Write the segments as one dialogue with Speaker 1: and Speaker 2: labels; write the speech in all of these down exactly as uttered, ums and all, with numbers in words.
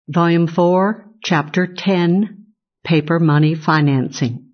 Speaker 1: Volume four, Chapter ten, Paper Money Financing.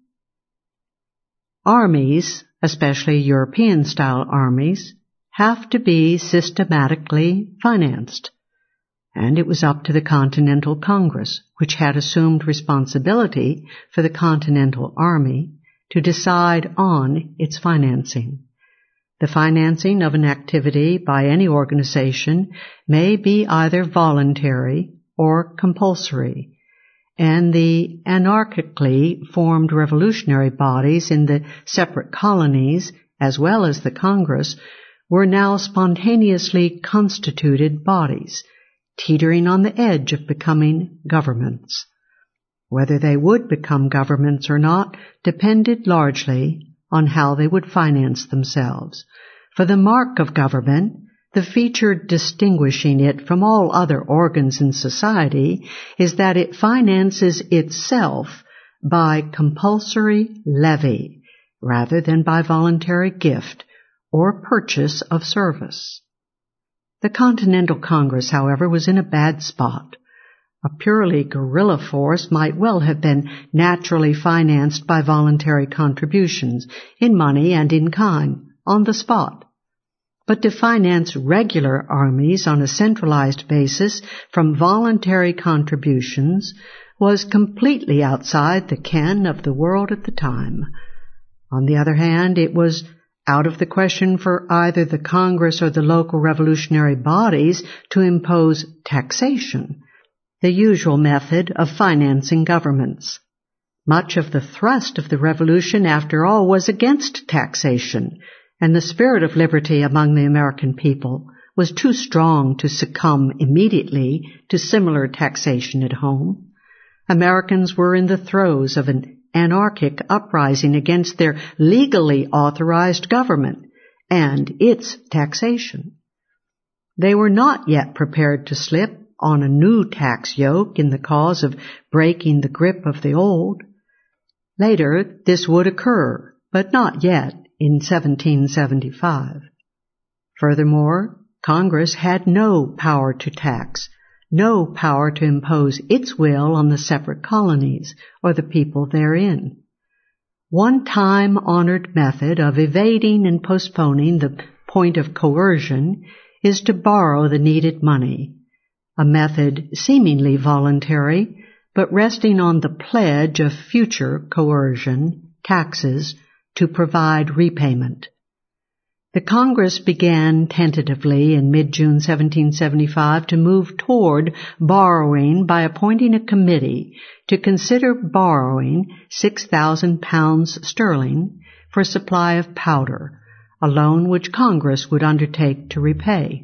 Speaker 1: Armies, especially European-style armies, have to be systematically financed, and it was up to the Continental Congress, which had assumed responsibility for the Continental Army, to decide on its financing. The financing of an activity by any organization may be either voluntary or compulsory, and the anarchically formed revolutionary bodies in the separate colonies, as well as the Congress, were now spontaneously constituted bodies, teetering on the edge of becoming governments. Whether they would become governments or not depended largely on how they would finance themselves. For the mark of government, the feature distinguishing it from all other organs in society, is that it finances itself by compulsory levy rather than by voluntary gift or purchase of service. The Continental Congress, however, was in a bad spot. A purely guerrilla force might well have been naturally financed by voluntary contributions in money and in kind on the spot. But to finance regular armies on a centralized basis from voluntary contributions was completely outside the ken of the world at the time. On the other hand, it was out of the question for either the Congress or the local revolutionary bodies to impose taxation, the usual method of financing governments. Much of the thrust of the revolution, after all, was against taxation, and the spirit of liberty among the American people was too strong to succumb immediately to similar taxation at home. Americans were in the throes of an anarchic uprising against their legally authorized government and its taxation. They were not yet prepared to slip on a new tax yoke in the cause of breaking the grip of the old. Later, this would occur, but not yet in seventeen seventy-five. Furthermore, Congress had no power to tax, no power to impose its will on the separate colonies or the people therein. One time-honored method of evading and postponing the point of coercion is to borrow the needed money, a method seemingly voluntary, but resting on the pledge of future coercion, taxes, to provide repayment. The Congress began tentatively in mid-June seventeen seventy-five to move toward borrowing by appointing a committee to consider borrowing six thousand pounds sterling for a supply of powder, a loan which Congress would undertake to repay.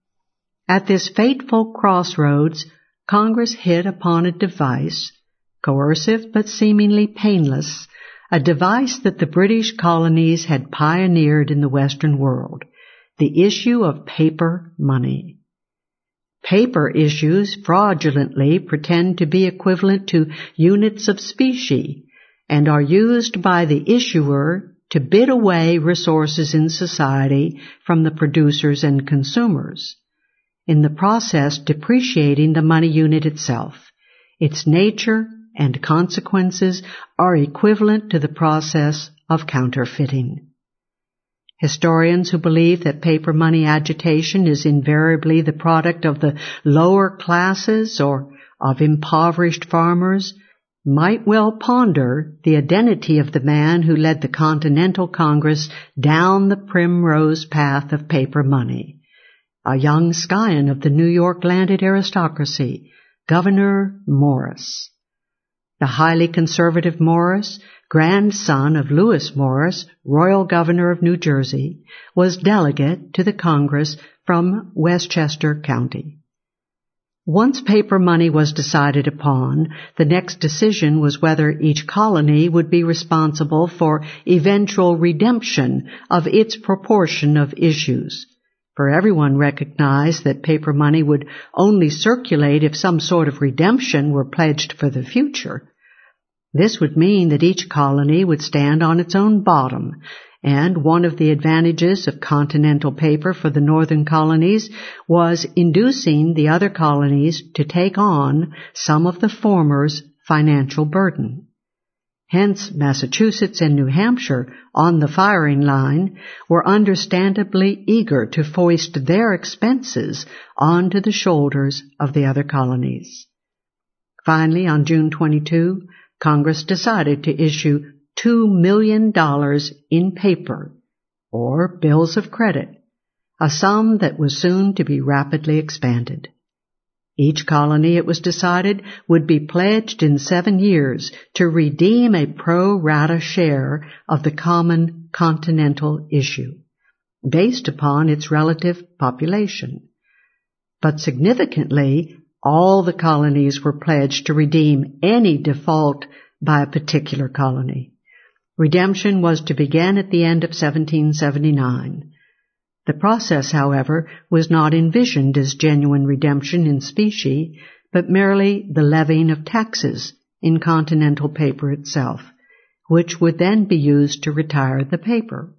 Speaker 1: At this fateful crossroads, Congress hit upon a device, coercive but seemingly painless, a device that the British colonies had pioneered in the Western world, the issue of paper money. Paper issues fraudulently pretend to be equivalent to units of specie and are used by the issuer to bid away resources in society from the producers and consumers, in the process depreciating the money unit itself. Its nature and consequences are equivalent to the process of counterfeiting. Historians who believe that paper money agitation is invariably the product of the lower classes or of impoverished farmers might well ponder the identity of the man who led the Continental Congress down the primrose path of paper money, a young scion of the New York landed aristocracy, Gouverneur Morris. The highly conservative Morris, grandson of Lewis Morris, Royal Governor of New Jersey, was delegate to the Congress from Westchester County. Once paper money was decided upon, the next decision was whether each colony would be responsible for eventual redemption of its proportion of issues. For everyone recognized that paper money would only circulate if some sort of redemption were pledged for the future. This would mean that each colony would stand on its own bottom and one of the advantages of continental paper for the northern colonies was inducing the other colonies to take on some of the former's financial burden. Hence, Massachusetts and New Hampshire, on the firing line, were understandably eager to foist their expenses onto the shoulders of the other colonies. Finally, on June twenty-second, Congress decided to issue two million dollars in paper, or bills of credit, a sum that was soon to be rapidly expanded. Each colony, it was decided, would be pledged in seven years to redeem a pro rata share of the common continental issue, based upon its relative population. But significantly, all the colonies were pledged to redeem any default by a particular colony. Redemption was to begin at the end of seventeen seventy-nine. The process, however, was not envisioned as genuine redemption in specie, but merely the levying of taxes in continental paper itself, which would then be used to retire the paper.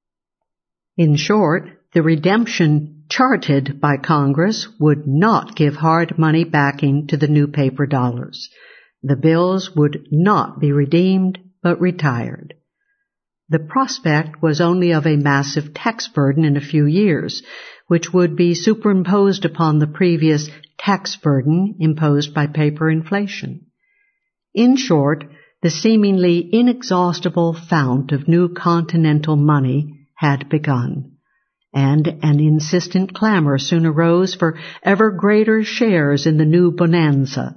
Speaker 1: In short, the redemption charted by Congress would not give hard money backing to the new paper dollars. The bills would not be redeemed, but retired. The prospect was only of a massive tax burden in a few years, which would be superimposed upon the previous tax burden imposed by paper inflation. In short, the seemingly inexhaustible fount of new continental money had begun, and an insistent clamor soon arose for ever greater shares in the new bonanza.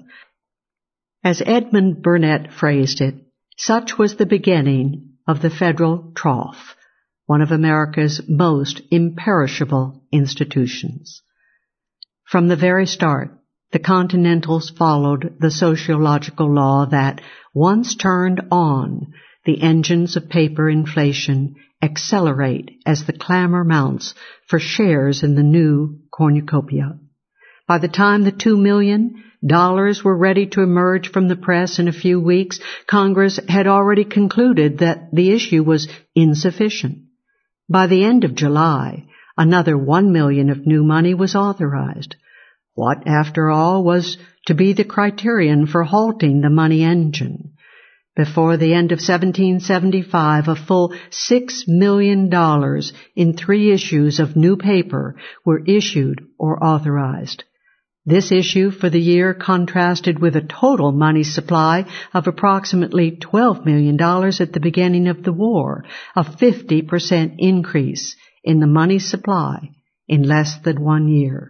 Speaker 1: As Edmund Burnett phrased it, such was the beginning of the federal trough, one of America's most imperishable institutions. From the very start, the Continentals followed the sociological law that, once turned on, the engines of paper inflation accelerate as the clamor mounts for shares in the new cornucopia. By the time the two million dollars were ready to emerge from the press in a few weeks, Congress had already concluded that the issue was insufficient. By the end of July, another one million of new money was authorized. What, after all, was to be the criterion for halting the money engine? Before the end of seventeen seventy-five, a full six million dollars in three issues of new paper were issued or authorized. This issue for the year contrasted with a total money supply of approximately twelve million dollars at the beginning of the war, a fifty percent increase in the money supply in less than one year.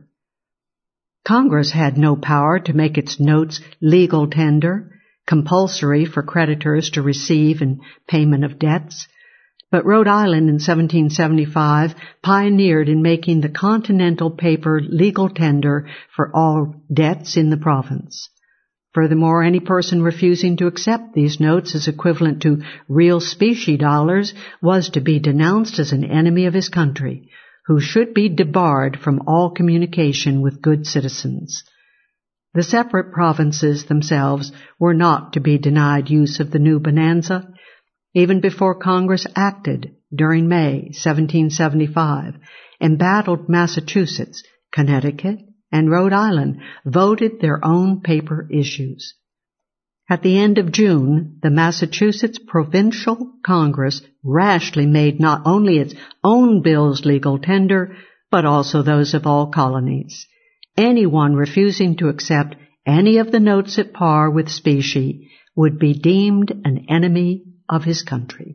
Speaker 1: Congress had no power to make its notes legal tender, compulsory for creditors to receive in payment of debts, but Rhode Island in seventeen seventy-five pioneered in making the continental paper legal tender for all debts in the province. Furthermore, any person refusing to accept these notes as equivalent to real specie dollars was to be denounced as an enemy of his country, who should be debarred from all communication with good citizens. The separate provinces themselves were not to be denied use of the new bonanza. Even before Congress acted during May seventeen seventy-five, embattled Massachusetts, Connecticut, and Rhode Island voted their own paper issues. At the end of June, the Massachusetts Provincial Congress rashly made not only its own bills legal tender, but also those of all colonies. Anyone refusing to accept any of the notes at par with specie would be deemed an enemy of his country.